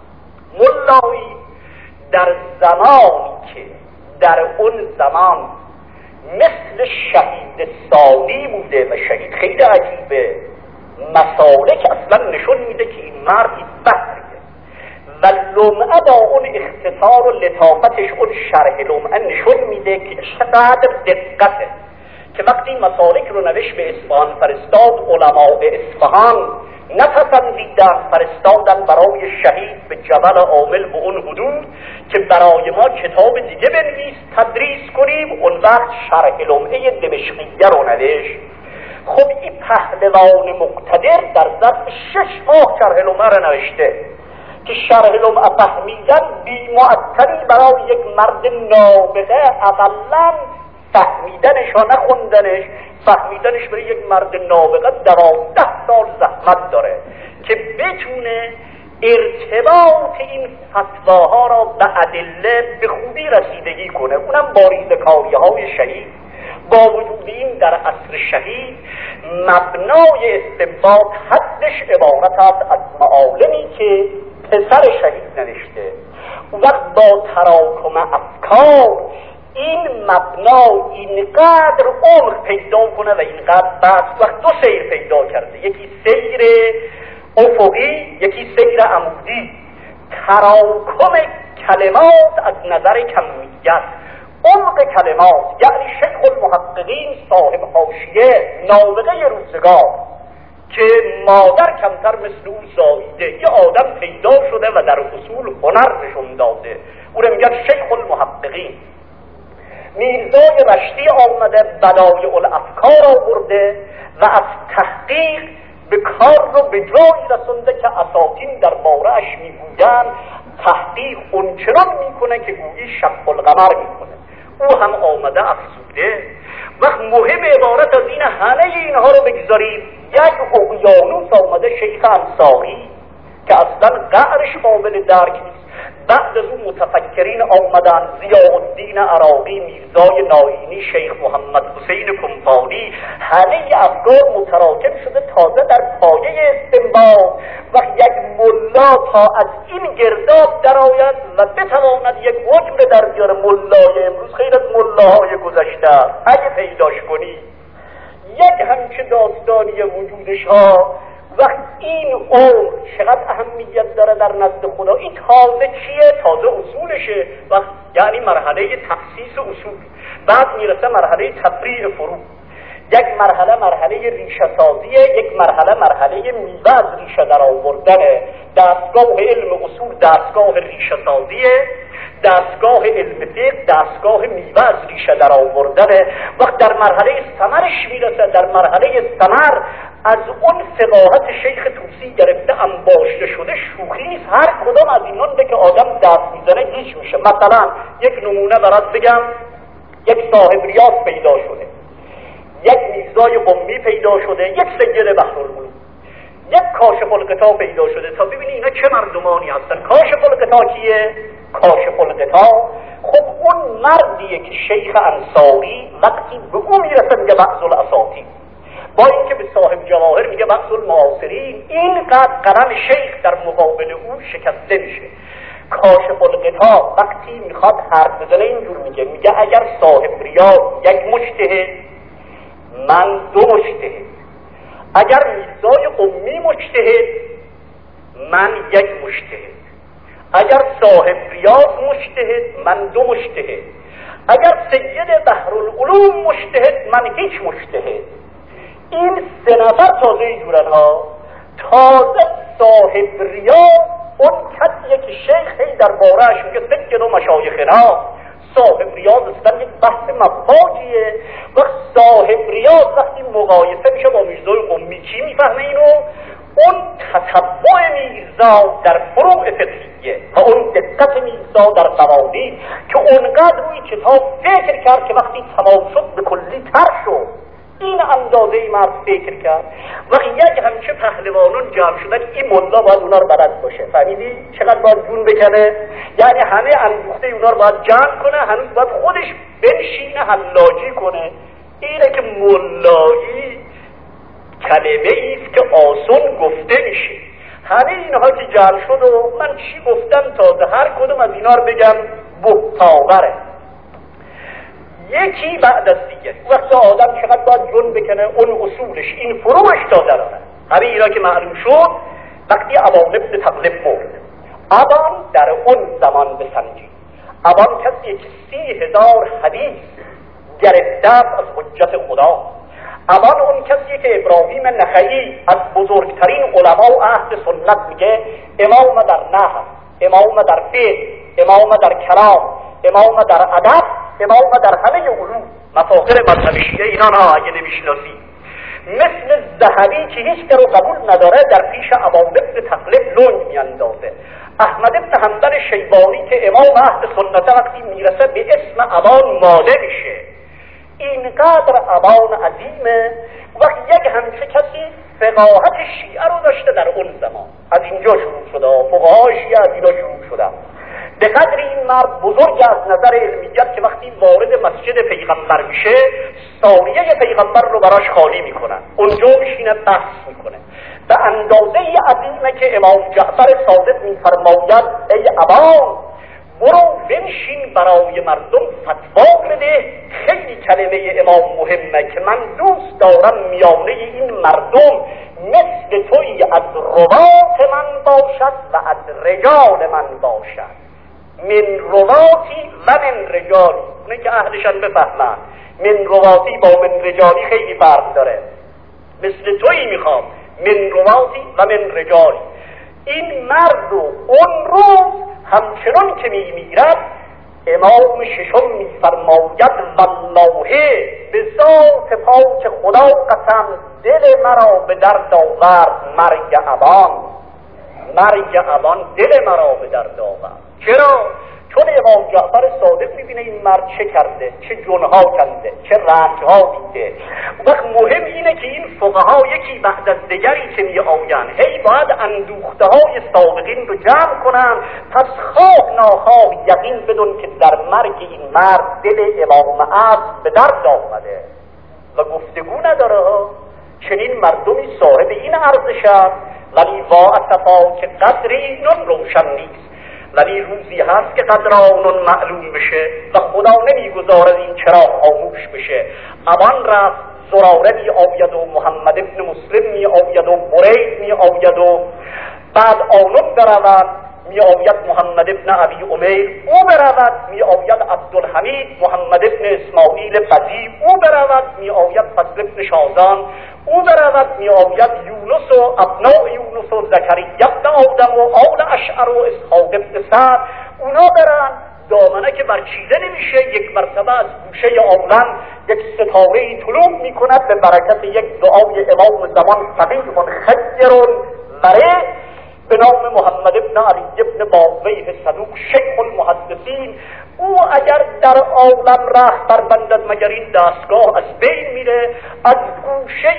ملایی در زمانی که در اون زمان مثل شهید ثانی بوده و شهید خیلی عجیبه، مسالک اصلا نشون میده که این مرد بحریه و لمعه با اون اختصار و لطافتش، اون شرح لمعه نشون میده که چقدر دقته که وقتی این مسالک رو نوشت به اصفهان فرستاد، علماء اصفهان نپسندیدن، فرستادن برای شهید به جبل عامل به اون حدود که برای ما کتاب دیگه بنویس تدریس کنیم. اون وقت شرح لمعه دمشقیه رو نوشت. خب این پهلوان مقتدر در ظرف 6 ماه شرح لمعه رو نوشته که شرح لمعه فهمیدن بی معطلی برای یک مرد نابغه، اولا فهمیدنش ها نخوندنش، فهمیدنش برای یک مرد نابغه 12 سال زحمت داره که بتونه ارتباط این فتواها را به ادله به خوبی رسیدگی کنه، اونم با ریزکاری های شهید. با وجود این در عصر شهید مبنای استنباط حدش عبارت است از معالمی که پسر شهید نوشته. اون وقت با تراکم افکار این مبنا اینقدر عمق پیدا کنه و اینقدر بعد وقت دو سیر پیدا کرده، یکی سیر افقی، یکی سیر عمودی. تراکم کلمات از نظر کمیت، عمق کلمات، یعنی شیخ المحققین صاحب حاشیه نابغه روزگار که مادر کمتر مثل او زاییده، یه آدم پیدا شده و در اصول هنر نشون داده، او رو میگن شیخ المحققین. میرزای رشتی آمده بدایع الافکار آورده و از تحقیق به کار رو به جایی رسونده که اساطین در باره‌اش میگویند تحقیق اونچنان میکنه که گویی شق القمر میکنه. او هم آمده افسوده. وقت مهم عبارت از این همه اینها رو بگذارید، یک اقیانوس آمده شیخ انصاری که اصلا قعرش قابل درک نیست. بعد از اون متفکرین آمدن، ضیاء الدین عراقی، میرزای ناینی، شیخ محمد حسین کمپانی، همه افکار متراکم شده تازه در پایه استنباط. وقت یک ملا تا از این گرداب درآید و بتواند یک حکم در بیاره، ملای امروز خیلی از ملاهای گذشته اگه پیداش کنی یک همچه داستانی وجودش ها. وقت این عمر چقدر اهمیت داره در نزد خدا. این تازه چیه؟ تازه اصولشه. وقت یعنی مرحله تخصیص اصول، بعد میرسه مرحله تفریع فروع. یک مرحله ریشه سازیه، یک مرحله میوه از ریشه در آوردنه. دستگاه علم اصول دستگاه ریشه سازیه، دستگاه علم فقه دستگاه میوه از ریشه در آوردنه. وقت در مرحله ثمرش میرسه، در مرحله ثمر از اون فقاهت شیخ طوسی گرفته انباشته شده شوخی، هر کدام از اینان که آدم دست میزنه گیج میشه. مثلا یک نمونه برات بگم، یک صاحب ریاض پیدا شده، یک میرزای قمی پیدا شده، یک سید بحرالعلوم، یک کاشف الغطا پیدا شده. تا ببینی اینا چه مردمانی هستن. کاشف الغطا کیه؟ کاشف الغطا خب اون مردیه که شیخ انصاری وقتی به اون میرسه میگه بعض الاساطین، با اینکه به صاحب جواهر میگه بعض المعاصرین. اینقدر قلم شیخ در مقابل او شکسته میشه. کاشف الغطا وقتی میخواد حرف بزنه اینجور میگه اگر صاحب ریاض یک مجتهد، من 2 مجتهد. اگر میرزای قمی مجتهد، من 1 مجتهد. اگر صاحب ریاض مجتهد، من 2 مجتهد. اگر سید بحرالعلوم مجتهد، من هیچ مجتهد. این 3 نفر تازه اینجورن ها. تازه صاحب ریاض اون کسیه که شیخ هی در بارهش میگه سید و مشایخنا. صاحب ریاض اصلا یک بحث مفاجیه. وقت صاحب ریاض وقتی مقایسه میشه با میرزای قمی کی میفهمه اینو؟ اون تتبع میرزا در فروع فقهیه و اون دقت میرزا در قواعد که اونقدر روی کتاب فکر کرد که وقتی تمام شد به کلی تر شد. این اندازه مرد فکر کرد. وقتی یک همچه پهلوانان جمع شدن این ملا باید اونا رو بلد باشه. فهمیدی؟ چقدر باید جون بکنه؟ یعنی همه اندوخته اونا رو باید جمع کنه، هنوز باید خودش بنشینه حلاجی کنه. اینه که ملایی کلمه ایست که آسان گفته میشه. همه اینها که جمع شد و من چی گفتم تازه هر کدوم از اینا رو بگم بهتاوره، یکی بعد از دیگر. وقت آدم چقدر باید جون بکنه، اون اصولش این فروش داده داره. همه اینا که معلوم شد وقتی ابان ابن تغلب مرد. ابان در اون زمان بسنجید، ابان کسی که 30,000 حدیث گرفته از حجت خدا. ابان اون کسی که ابراهیم نخعی از بزرگترین علما و اهل سنت میگه امام در نحو، امام در فقه، امام در کلام، امام در ادب، امام در همه علوم. مفاخر مذهب شیعه اینا نه اگه نمیشناسی. مثل ذهبی که هیچ که رو قبول نداره در پیش ابان ابن تغلب لنگ میاندازه. احمد ابن حنبل شیبانی که امام اهل سنت وقتی میرسه به اسم ابان ماده میشه. اینقدر ابان عظیمه. وقتی یک همچه کسی فقاهت شیعه رو داشته در اون زمان، از اینجا شروع شده، فقهای شیعه از اینجا شروع شده. به قدر این مرد بزرگ از نظر علمیت که وقتی وارد مسجد پیغمبر میشه ساریه پیغمبر رو براش خالی میکنن، اونجا میشینه بحث میکنه. به اندازه عظیمه که امام جعفر صادق میفرماید ای ابان برو بنشین برای مردم فتوا بده. خیلی کلمه امام مهمه که من دوست دارم میانه این مردم مثل توی از روات من باشد و از رجال من باشد. من رواتی و من رجالی، اونه که اهلشان بفهمن من رواتی با من رجالی خیلی فرق داره. مثل توی میخوام من رواتی و من رجالی. این مرد رو اون روز همچنان که میمیرد امام ششم میفرماید والله به ذات پاک خدا قسم دل مرا به درد آورد مرگ ابان. مرگ ابان دل مرا به درد آورد. چرا؟ چون امام جعفر صادق میبینه این مرد چه کرده، چه جنها کنده، چه رنجها دیده. وقت مهم اینه که این فقها یکی بعد از دیگری که می آین هی باید اندوخته های سابقین رو جمع کنن. پس خواه ناخواه یقین بدون که در مرگ این مرد دل امام عصر به درد آمده و گفتگو نداره. چنین مردمی صاحب این ارزشن، ولی وا اسفا که قدری اینون روشن نیست. ولی روزی هست که قدر آنون معلوم بشه و خدا نمیگذارد این چرا خاموش بشه. ابان رفت، زراره می آید و محمد ابن مسلم می آید و برید می آید و بعد آنون برود می آید محمد ابن ابی امیر، او برود می آید عبدالحمید محمد ابن اسماعیل فضی، او برود می آید فضل ابن شازان، او برود می آید یونس و ابناء یونس و زکریا ابن آدم و آل اشعر و اسحاق ابن سعد. اونا برن دامنه که برچیده نمیشه. یک مرتبه از گوشه عالم یک ستاره طلوع میکند به برکت یک دعای امام زمان فقیه خیر مره به نام محمد ابن علی ابن باویه صدوق شیخ المحدثین. او اگر در عالم رهبر بندد مگر این دستگاه از بین میره. از گوشه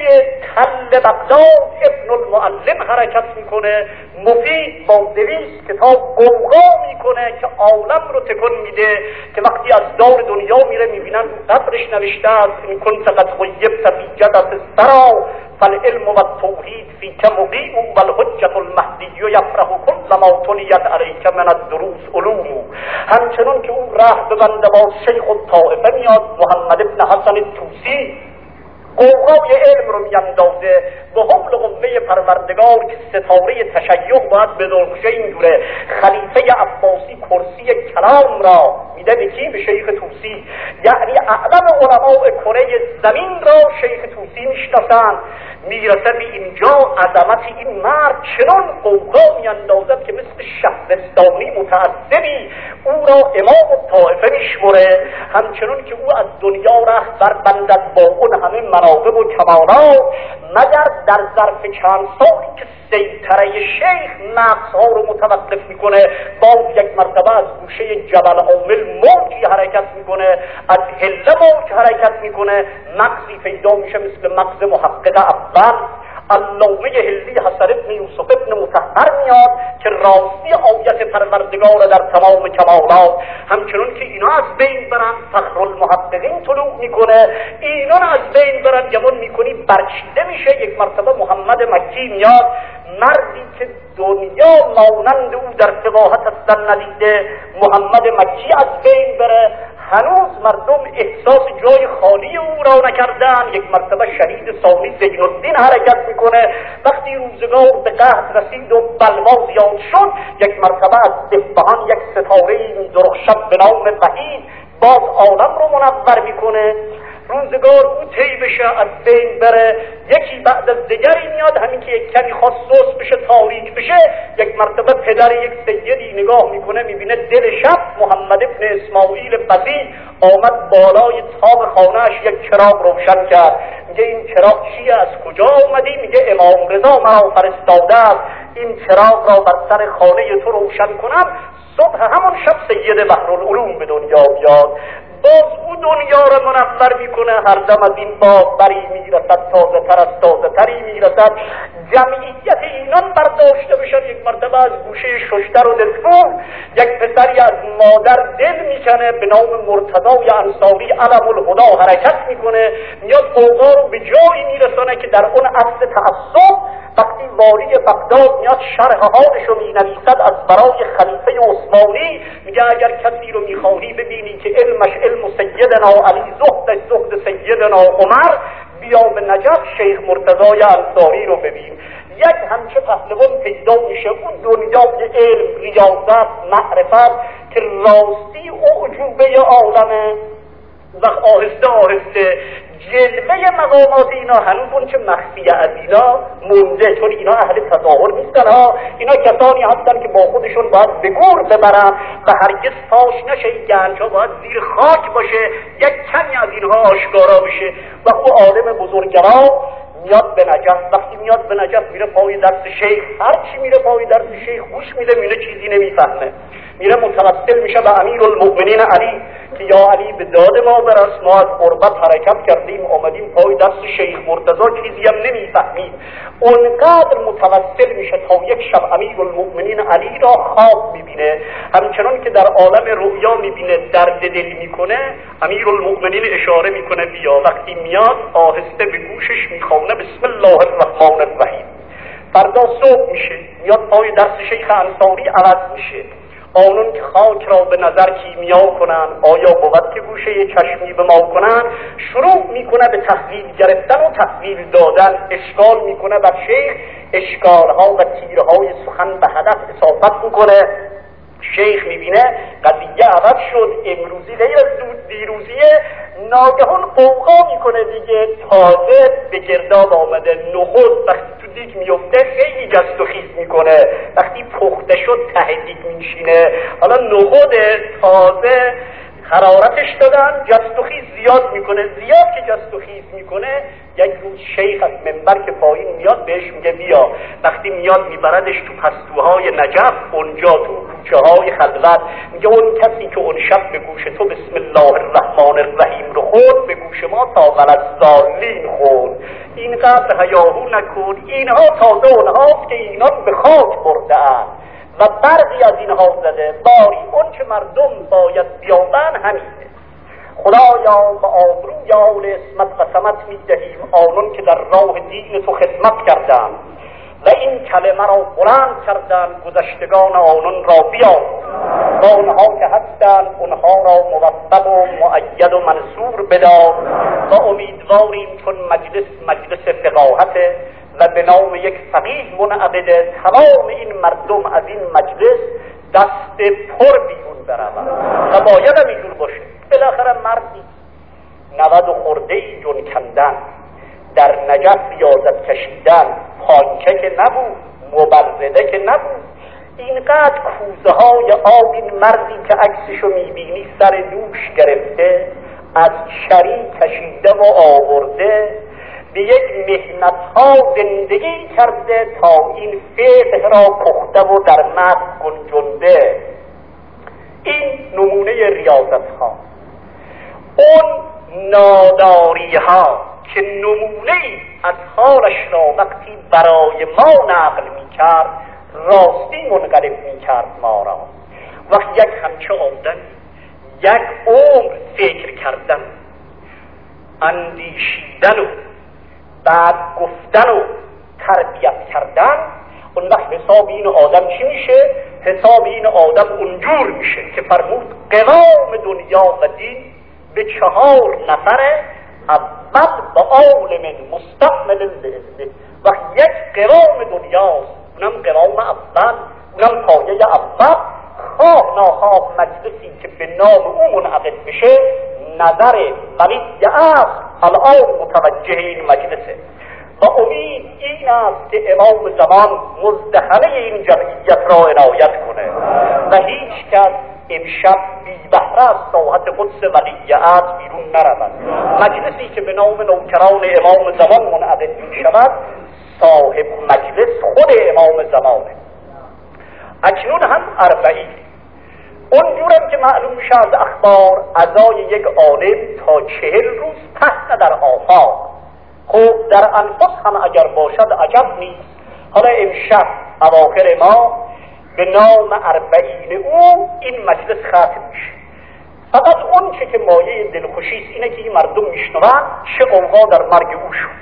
تل بغداد ابن المعلم حرکت میکنه، مفید با 200 کتاب قوقا میکنه که عالم رو تکون میده که وقتی از دار دنیا میره میبینن قبرش نوشته است این کنت قد غیبت فی جدت الثری فالعلم و التوحید فیک مقیم و الحجة المهدی یفرح کل ما تلیت علیک من الدروس علوم. همچنان که اون راه ببنده با شیخ الطائفه میاد محمد ابن حسن الطوسی قوقای علم رو میاندازه به حول قوه پروردگار که ستاره تشیع باید به درخشه این دوره. خلیفه عباسی کرسی کلام را میده به کی؟ به شیخ طوسی. یعنی اعلم علماء کره زمین را شیخ طوسی میشناسند. میرسه به اینجا عظمت این مرد چنان قوقا میاندازد که مثل شهرستانی متعصبی او را امام الطائفه میشمره، همچنان که او از دنیا رهبر بندد با اون همه مناقب و کمالات، مگر در ظرف چند سالی که سیطره شیخ نقصها رو متوقف میکنه، باز یک مرتبه از گوشه جبل عامل موجی حرکت میکنه، از هله موج حرکت میکنه، مغزی پیدا میشه مثل مغز محقق اول علامه هلی حسن ابن یوسف ابن مطهر میاد که راستی آیت پروردگار در تمام کمالات، همچنان که اینا از بین برن فخرالمحققین طلوع میکنه، اینا از بین برن گمان میکنی برچیده میشه. یک مرتبه محمد مکی میاد، مردی که دنیا مانند او در فقاهت اصلا ندیده، محمد مکی از بین بره، هنوز مردم احساس جای خالی او را نکردن. یک مرتبه شهید ثانی زین الدین حرکت میکنه، وقتی روزگار به قحط رسید و بلوا زیاد شد، یک مرتبه از اصفهان یک ستاره درخشد به نام وحید باز عالم رو منور میکنه. روزگار او طی بشه، از بین بره، یکی بعد از دیگری میاد، همین که یک کمی خواست سوس بشه، تاریک بشه، یک مرتبه پدر یک سیدی نگاه میکنه، میبینه دل شب محمد ابن اسماعیل بزی آمد بالای طاق خانهش، یک چراغ روشن کرد. میگه این چراغ چیه؟ از کجا آمدی؟ میگه امام رضا مرا فرستاده است این چراغ را بر سر خانه تو روشن کنم، صبح همون شب سید بحرالعلوم به دنیا بیاد. باز او دنیا را منور میکنه، هر دم از این باغ بری میرسد، تازه تر از تازه تری میرسد. جمعیت اینان برداشته بشن، یک مرتبه از گوشه ششتر و دلفور یک پسری از مادر دل میکنه به نام مرتضای انصاری علم الهدا حرکت میکنه، میاد قوقا رو به جایی میرسانه که در اون عصر تعصب وقتی والی بغداد میاد شرح حالش رو مینویسد از برای خلیفه عثمانی، میگه اگر کسی رو میخواهی ببینی که علمش علم سیدنا علی، زهدش زهد سیدنا عمر، بیا به نجف شیخ مرتضای انصاری رو ببین. یک همچه پهلوان پیدا میشه، اون دنیای علم، ریاضت، معرفت که راستی اعجوبه عالمه، و آهسته آهسته جلوه مقامات اینا هنوز اون چه مخفی از اینا مونده، چون اینا اهل تظاهر نیستن ها، اینا کسانی هستن که با خودشون باید به گور ببرن و هرگز فاش نشه، این گنجا باید زیر خاک باشه، یک کمی از اینها آشکارا بشه. و او عالم بزرگرا میاد به نجف، وقتی میاد به نجف میره پای درس شیخ، هرچی میره پای درس شیخ گوش میده، میره چیزی نمیفهمه، میره متوسل میشه به امیرالمؤمنین علی که یا علی به داد ما برس، ما از قربت حرکت کردیم آمدیم پای درس شیخ مرتضی چیزی هم نمیفهمیم. اونقدر متوسل میشه تا یک شب امیرالمؤمنین علی را خواب میبینه، همچنان که در عالم رؤیا میبینه درد دل میکنه، امیرالمؤمنین اشاره میکنه بیا. وقتی میاد آهسته به گوشش میخونه بسم الله الرحمن الرحیم. فردا صبح میشه میاد پای درس شیخ انصاری، عوض میشه. آنون که خاک را به نظر کیمیا کنن، آیا بود که گوشه چشمی به ما کنن؟ شروع میکنه به تحویل گرفتن و تحویل دادن، اشکال میکنه بر شیخ، اشکالها و تیرهای سخن به هدف اصابت میکنه. شیخ میبینه قضیه عوض شد، امروزی غیر از دیروزیه، ناگهان قوقا میکنه دیگه، تازه به گرداب آمده. نخود وقتی تو دیگ میفته خیلی جست و خیز میکنه، وقتی پخته شد ته دیگ میشینه. حالا نخود تازه حرارتش دادن، جست و خیز زیاد میکنه، زیاد که جست و خیز میکنه، یک روز شیخ از منبر که پایین میاد بهش میگه بیا. وقتی میاد میبردش تو پستوهای نجف، اونجا تو کوچه های خلوت، میگه اون کسی که اون شب به گوش تو بسم الله الرحمن الرحیم رو خورد، به گوش ما تا ولدزالین خورد. اینقدر هیاهو نکن، اینها تازه اونهاست که اینان به خاک برده اند و برقی از اینها زده، باری اون که مردم باید بیابن همینه. خدایا به آبروی آل اسمت قسمت میدهیم آنون که در راه دین تو خدمت کردن و این کلمه را بلند کردن، گذشتگان آنون را بیار و آنها که هستن اونها را موفق و مؤید و منصور بدار و امیدواریم چون مجلس فقاهته و به نام یک فقیه منعقده، تمام این مردم از این مجلس دست پر بیرون برون و باید هم اینجور باشه. بالاخره مردی 90 خورده ای جون کندن، در نجف ریاضت کشیدن پانکه که نبود، مبرده که نبود. اینقدر کوزه های آب این مردی که عکسشو میبینی سر دوش گرفته از چری کشیده و آورده، به یک مهنت ها زندگی کرده تا این فقه را پخته و در مغز گنجنده. این نمونه ریاضت ها. اون ناداری ها که نمونه از حالش را وقتی برای ما نقل می کرد راستی منقلب می کرد ما را. وقتی یک همچه آدم یک عمر فکر کردن، اندیشیدن و بعد گفتن و تربیت کردن، اون وقت حساب این آدم چی میشه؟ حساب این آدم اونجور میشه که فرمود قوام دنیا و دین به 4 نفره، اول با عالم مستقمل لعزه. وقت یک قوام دنیاست، اونم قوام اول، اونم پایه اول، خواه ناخواه مجلسی که به نام او منعقد بشه، نظر ولی اصل الان متوجه این مجلسه و امید این است که امام زمان مزدخله این جمعیت را عنایت کنه و هیچ کس امشب بی بهره از ساحت قدس ولیعت بیرون نرود. مجلسی که به نام نوکران امام زمان منعقد می شود، صاحب مجلس خود امام زمانه. اکنون هم 40 اونجورم که معلوم میشه از اخبار، ازای یک عالم تا 40 روز پهن در آفاق. خب در انفس هم اگر باشد عجب نیست. حالا امشب اواخر ما به نام 40 او این مجلس ختم میشه. فقط اون چه که مایه دلخوشیست اینه که این مردم میشنون چه قوقا در مرگ او شد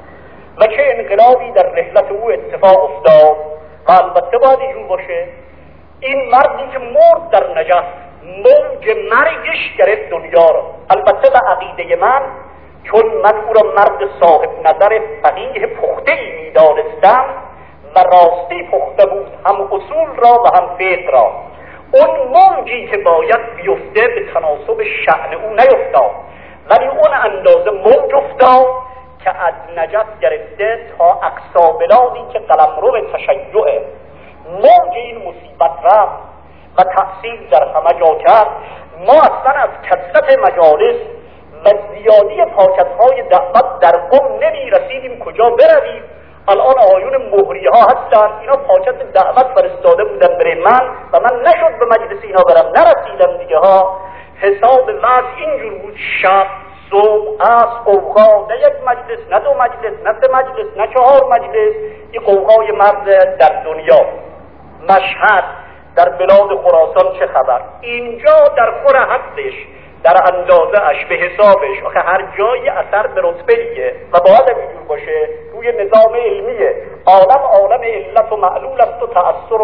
و چه انقلابی در رحلت او اتفاق افتاد. و البته باید اینجور باشه این مردی که مرد در نجف موج مرگش گرفت دنیا را. البته به عقیده من، چون من او را مرد صاحب نظر فقیه پخته‌ای می‌دانستم و راستی پخته بود، هم اصول را و هم فقه را، اون موجی که باید بیفته به تناسب شأن او نیفتاد، ولی اون اندازه موج افتاد که از نجف گرفته تا اقصا بلادی که قلمرو تشیعه. موج این مصیبت رفت و تأثیر در همه جا کرد. ما اصلا از کثرت مجالس و زیادی پاکت‌های دعوت در قم نمی رسیدیم کجا برویم. الان آیون مهری ها هستن، اینا پاکت دعوت فرستاده بودن برای من و من نشد به مجلس اینا برم، نرسیدم دیگه ها. حساب وضع اینجور بود، شب صبح از قوقا، نه یک مجلس، نه 2 مجلس، نه 3 مجلس، نه 4 مجلس. این قوقای مرد در دنیا. مشهد در بلاد خراسان چه خبر؟ اینجا در خور حدش، در اندازه اش، به حسابش. آخه هر جای اثر به رتبه دیگه و باید اینجور باشه. روی نظام علمیه، عالم علت و معلول است و تأثیر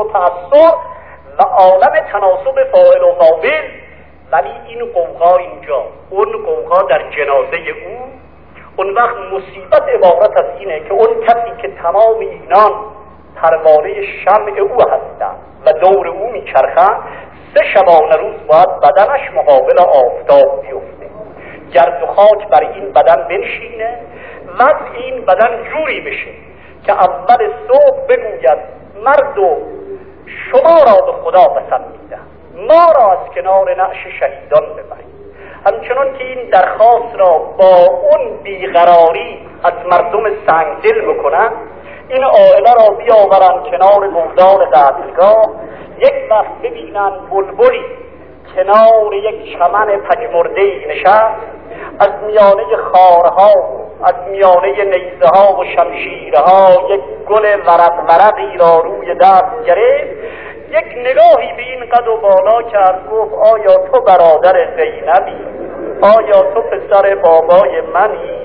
و عالم تناسب فاعل و قابل. ولی این قوقا اینجا، اون قوقا در جنازه او. اون وقت مصیبت عبارت از اینه که اون کسی که تمام اینان پروانه شمع او هستند و دور او میچرخند، 3 شبانه روز باید بدنش مقابل آفتاب بیفته، گرد و خاک بر این بدن بنشینه و این بدن جوری بشه که اول صبح بگوید مردم شما را به خدا پسند میدم، ما را از کنار نعش شهیدان ببرید. همچنان که این درخواست را با اون بیقراری از مردم سنگدل بکنن، این عائله را بیاورن کنار گودال قتلگاه، یک وقت ببینن بلبلی کنار یک چمن پژمرده‌ای نشست، از میانه خارها، از میانه نیزه‌ها و شمشیرها یک گل ورقی را روی دست گرفت، یک نگاهی به این قد و بالا کرد، گفت آیا تو برادر زینبی؟ آیا تو پسر بابای منی؟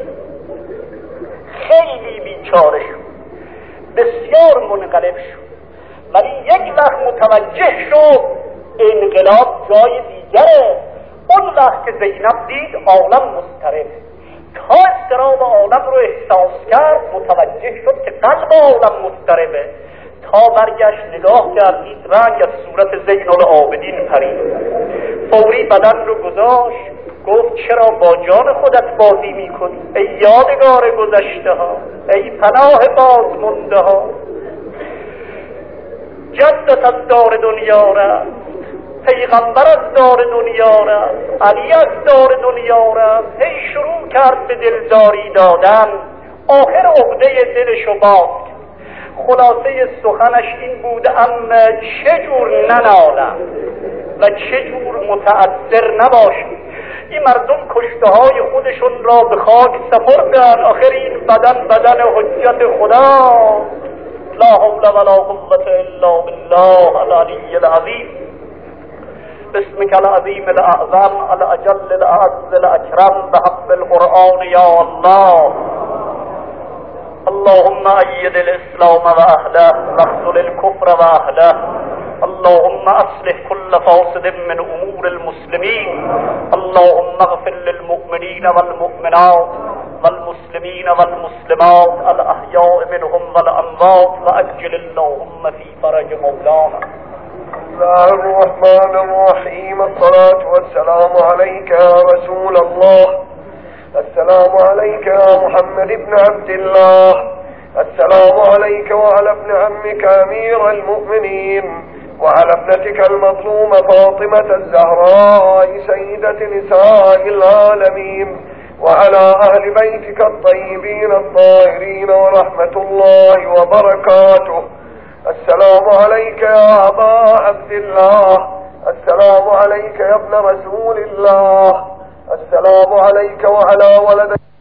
خیلی بیچاره شد، بسیار منقلب شد. ولی یک وقت متوجه شد انقلاب جای دیگره. اون وقت که زینب دید عالم مضطرب، تا اضطراب عالم رو احساس کرد متوجه شد که قلب عالم مضطربه. تا برگشت نگاه کرد، دید رنگ از صورت زین العابدین پرید. فوری بدن رو گذاشت، گفت چرا با جان خودت بازی میکنی؟ ای یادگار گذشته ها، ای پناه بازمانده ها. جدت از دار دنیا رفت، پیغمبر از دار دنیا رفت، علی از دار دنیا رفت. هی شروع کرد به دلداری دادن، آخر عقده دلشو باخت. خلاصه سخنش این بود: اما چجور ننالم و چجور متأثر نباشم. این مردم کشته های خودشون را به خاک سپردن. آخر این بدن حجت خدا. لا حول ولا قوة الا بالله العلی العظیم. باسمك العظیم الاعظم الاجل الاعز الاکرم بحق القرآن یا الله. اللهم أيد الإسلام وأهله واخذل الكفر وأهله. اللهم أصلح كل فاسد من أمور المسلمين. اللهم اغفر للمؤمنين والمؤمنات والمسلمين والمسلمات الأحياء منهم والأموات وأجل اللهم في فرج مولانا. الله الرحمن الرحيم. الصلاة والسلام عليك يا رسول الله. السلام عليك يا محمد بن عبد الله. السلام عليك وعلى ابن عمك أمير المؤمنين وعلى ابنتك المظلومة فاطمة الزهراء سيدة نساء العالمين وعلى أهل بيتك الطيبين الطاهرين ورحمة الله وبركاته. السلام عليك يا أبا عبد الله. السلام عليك يا ابن رسول الله. السلام عليك وعلى ولدك